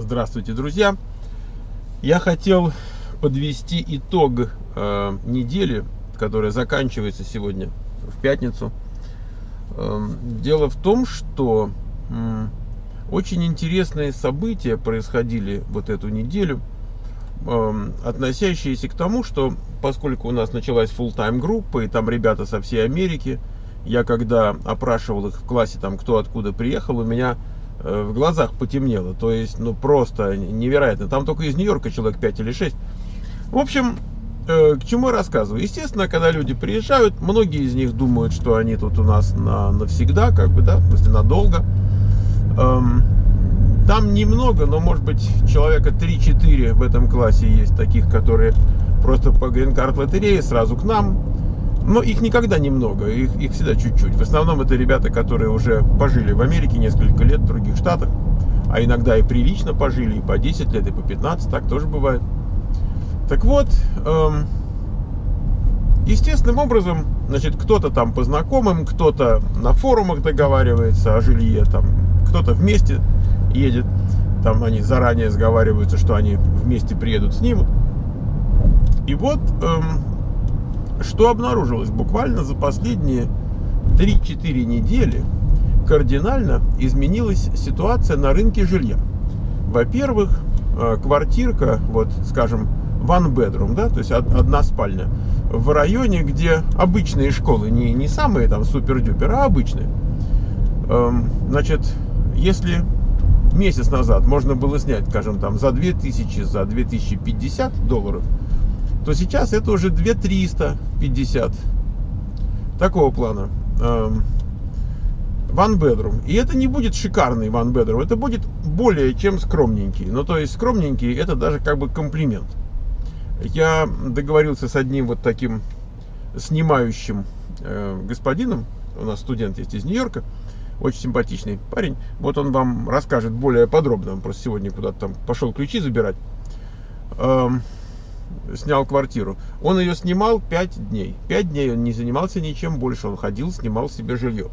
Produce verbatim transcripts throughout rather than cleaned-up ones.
Здравствуйте, друзья! Я хотел подвести итог э, недели, которая заканчивается сегодня, в пятницу. Э, дело в том, что э, очень интересные события происходили вот эту неделю, э, относящиеся к тому, что поскольку у нас началась full-time группа, и там ребята со всей Америки, я когда опрашивал их в классе, там кто откуда приехал, у меня в глазах потемнело, то есть, ну, просто невероятно. Там только из Нью-Йорка человек пять или шесть. В общем, э, к чему я рассказываю? Естественно, когда люди приезжают, многие из них думают, что они тут у нас на, навсегда, как бы, да, в смысле, надолго. Эм, там немного, но, может быть, человека три-четыре в этом классе есть таких, которые просто по грин-карт лотерее сразу к нам. Но их никогда немного, их, их всегда чуть-чуть. В основном это ребята, которые уже пожили в Америке несколько лет, в других штатах. А иногда и прилично пожили, и по десять лет, и по пятнадцать, так тоже бывает. Так вот, эм, естественным образом, значит, кто-то там по знакомым, кто-то на форумах договаривается о жилье, там, кто-то вместе едет. Там они заранее сговариваются, что они вместе приедут, снимут. И вот... Эм, что обнаружилось? Буквально за последние три-четыре недели кардинально изменилась ситуация на рынке жилья. Во-первых, квартирка, вот, скажем, one bedroom, да, то есть одна спальня, в районе, где обычные школы, не, не самые там супер-дюпер, а обычные. Значит, если месяц назад можно было снять, скажем, там за две тысячи, за две тысячи пятьдесят долларов, то сейчас это уже две тысячи триста пятьдесят. Такого плана. One bedroom. И это не будет шикарный one bedroom. Это будет более чем скромненький. Ну, то есть скромненький, это даже как бы комплимент. Я договорился с одним вот таким снимающим э, господином. У нас студент есть из Нью-Йорка. Очень симпатичный парень. Вот он вам расскажет более подробно. Он просто сегодня куда-то там пошел ключи забирать. Эм, Снял квартиру. Он ее снимал пять дней. пять дней он не занимался ничем больше. Он ходил, снимал себе жилье.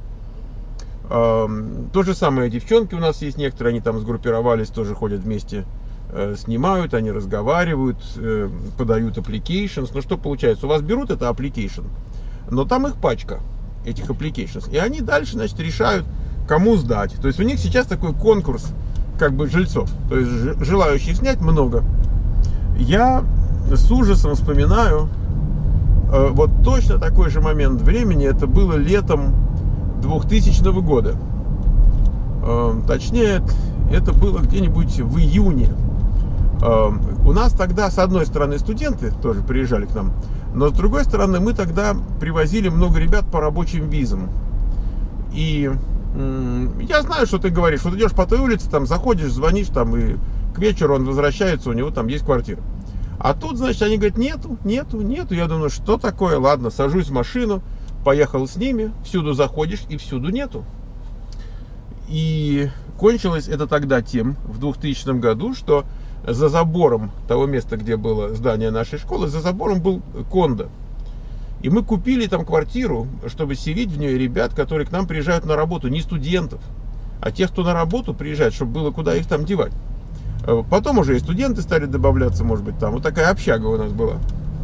То же самое девчонки у нас есть некоторые. Они там сгруппировались, тоже ходят вместе, снимают, они разговаривают, подают applications. Ну что получается? У вас берут это application, но там их пачка, этих applications. И они дальше, значит, решают, кому сдать. То есть у них сейчас такой конкурс как бы жильцов. То есть желающих снять много. Я с ужасом вспоминаю э, вот точно такой же момент времени. Это было летом двухтысячного года. Э, точнее, это было где-нибудь в июне. Э, у нас тогда, с одной стороны, студенты тоже приезжали к нам, но с другой стороны, мы тогда привозили много ребят по рабочим визам. И э, я знаю, что ты говоришь. Вот идешь по той улице, там заходишь, звонишь, там и к вечеру он возвращается, у него там есть квартира. А тут, значит, они говорят, нету, нету, нету. Я думаю, что такое? Ладно, сажусь в машину, поехал с ними, всюду заходишь и всюду нету. И кончилось это тогда тем, в двухтысячном году, что за забором того места, где было здание нашей школы, за забором был кондо. И мы купили там квартиру, чтобы селить в нее ребят, которые к нам приезжают на работу, не студентов, а тех, кто на работу приезжает, чтобы было куда их там девать. Потом уже и студенты стали добавляться, может быть, там. Вот такая общага у нас была.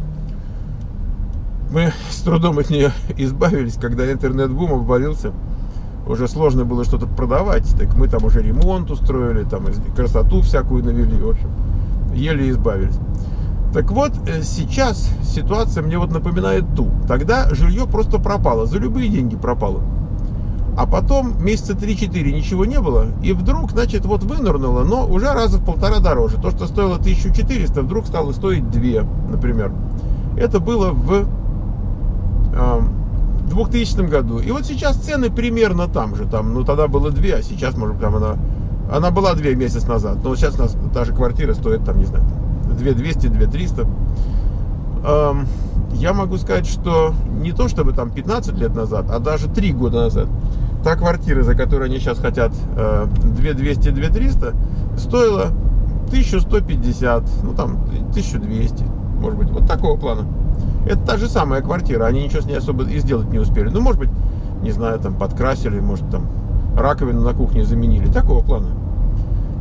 Мы с трудом от нее избавились, когда интернет-бум обвалился. Уже сложно было что-то продавать. Так мы там уже ремонт устроили, там красоту всякую навели. В общем, еле избавились. Так вот, сейчас ситуация мне вот напоминает ту. Тогда жилье просто пропало, за любые деньги пропало. А потом месяца три-четыре ничего не было, и вдруг, значит, вот вынырнуло, но уже раза в полтора дороже. То, что стоило тысячу четыреста, вдруг стало стоить две, например. Это было в э, двухтысячном году. И вот сейчас цены примерно там же. Там, ну, тогда было две, а сейчас, может быть, там она... Она была две месяц назад, но сейчас у нас та же квартира стоит, там, не знаю, две двести, две триста. Э, я могу сказать, что не то чтобы там пятнадцать лет назад, а даже три года назад та квартира, за которую они сейчас хотят две двести, две триста, стоила тысячу сто пятьдесят, ну там тысячу двести, может быть, вот такого плана. Это та же самая квартира, они ничего с ней особо и сделать не успели. Ну, может быть, не знаю, там подкрасили, может, там раковину на кухне заменили, такого плана.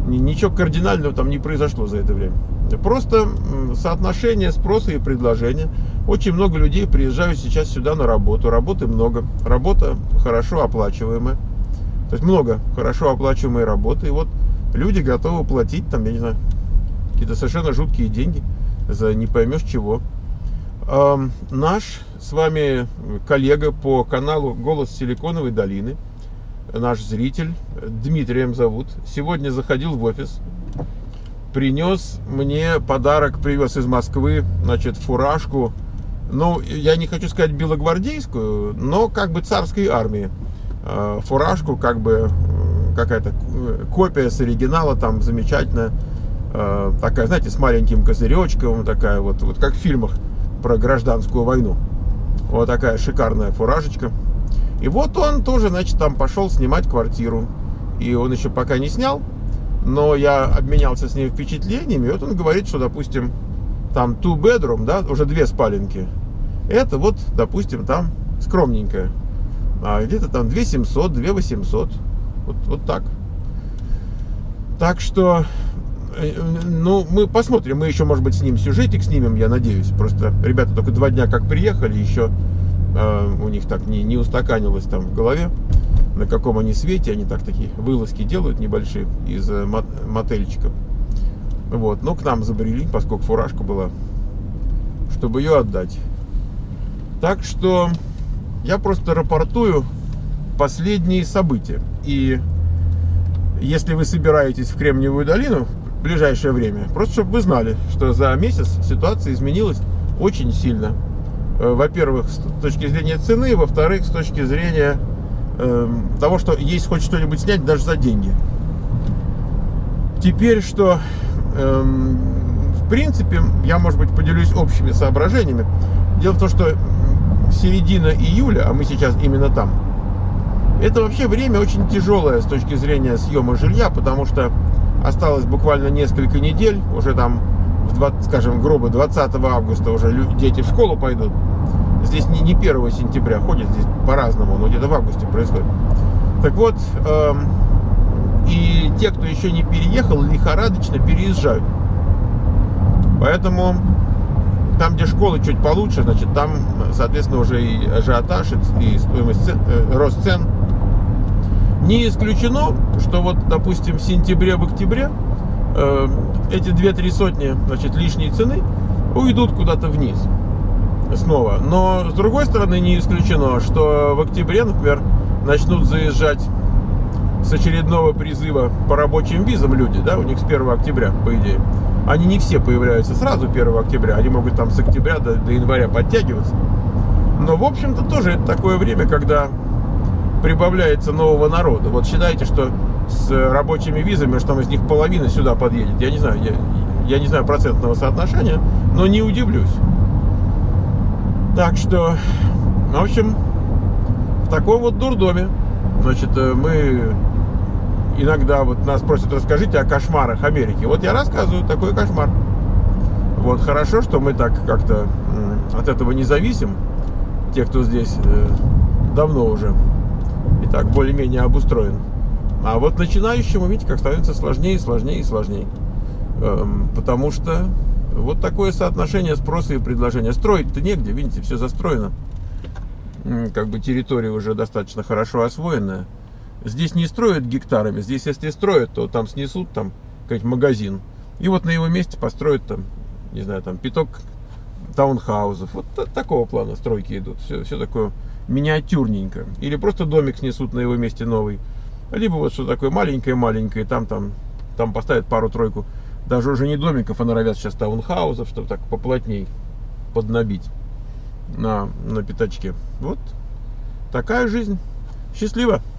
Ничего кардинального там не произошло за это время. Просто соотношение спроса и предложения. Очень много людей приезжают сейчас сюда на работу. Работы много. Работа хорошо оплачиваемая. То есть много хорошо оплачиваемой работы. И вот люди готовы платить там, я не знаю, какие-то совершенно жуткие деньги за не поймешь чего. Эм, наш с вами коллега по каналу «Голос Силиконовой долины», наш зритель, Дмитрием зовут, сегодня заходил в офис, принес мне подарок, привез из Москвы, значит, фуражку, ну, я не хочу сказать белогвардейскую, но как бы царской армии. Фуражку, как бы какая-то копия с оригинала, там замечательная, такая, знаете, с маленьким козыречком, такая вот, вот как в фильмах про гражданскую войну. Вот такая шикарная фуражечка. И вот он тоже, значит, там пошел снимать квартиру. И он еще пока не снял, но я обменялся с ним впечатлениями. И вот он говорит, что, допустим, там two bedroom, да, уже две спаленки. Это вот, допустим, там скромненькая. А где-то там две семьсот, две восемьсот. Вот, вот так. Так что, ну, мы посмотрим. Мы еще, может быть, с ним сюжетик снимем, я надеюсь. Просто ребята только два дня как приехали, еще э, у них так не, не устаканилось там в голове, на каком они свете. Они так такие вылазки делают небольшие из э, мотельчиков. Вот, но к нам забрели, поскольку фуражка была, чтобы ее отдать. Так что я просто рапортую последние события. И если вы собираетесь в Кремниевую долину в ближайшее время, просто чтобы вы знали, что за месяц ситуация изменилась очень сильно. Во-первых, с точки зрения цены, во-вторых, с точки зрения э, того, что есть хоть что-нибудь снять даже за деньги. Теперь что, э, в принципе, я, может быть, поделюсь общими соображениями. Дело в том, что середина июля, а мы сейчас именно там, это вообще время очень тяжелое с точки зрения съема жилья, потому что осталось буквально несколько недель, уже там, в двадцать, скажем, грубо, двадцатого августа уже дети в школу пойдут. Здесь не, не первого сентября ходят, здесь по-разному, но где-то в августе происходит. Так вот, э, и те, кто еще не переехал, лихорадочно переезжают. Поэтому там, где школы чуть получше, значит, там, соответственно, уже и ажиотаж, и стоимость цен, э, рост цен. Не исключено, что вот, допустим, в сентябре, в октябре э, эти две-три сотни, значит, лишней цены уйдут куда-то вниз снова. Но, с другой стороны, не исключено, что в октябре, например, начнут заезжать с очередного призыва по рабочим визам люди, да, у них с первого октября, по идее. Они не все появляются сразу первого октября, они могут там с октября до, до января подтягиваться. Но, в общем-то, тоже это такое время, когда прибавляется нового народа. Вот считайте, что с рабочими визами, что там из них половина сюда подъедет. Я не знаю, я, я не знаю процентного соотношения, но не удивлюсь. Так что, в общем, в таком вот дурдоме, значит, мы иногда вот нас просят, расскажите о кошмарах Америки. Вот я рассказываю такой кошмар. Вот хорошо, что мы так как-то от этого не зависим. Те, кто здесь давно уже и так более-менее обустроен. А вот начинающему, видите, как становится сложнее, сложнее и сложнее. Эм, потому что вот такое соотношение спроса и предложения. Строить-то негде, видите, все застроено. Как бы территория уже достаточно хорошо освоенная. Здесь не строят гектарами. Здесь, если строят, то там снесут там какой-нибудь магазин. И вот на его месте построят там, не знаю, там пяток таунхаузов. Вот такого плана стройки идут. Все, все такое миниатюрненько. Или просто домик снесут на его месте новый. Либо вот что такое маленькое-маленькое. Там, там, там поставят пару-тройку. Даже уже не домиков, а норовят сейчас таунхаузов, чтобы так поплотней поднабить на, на пятачке. Вот такая жизнь. Счастливо!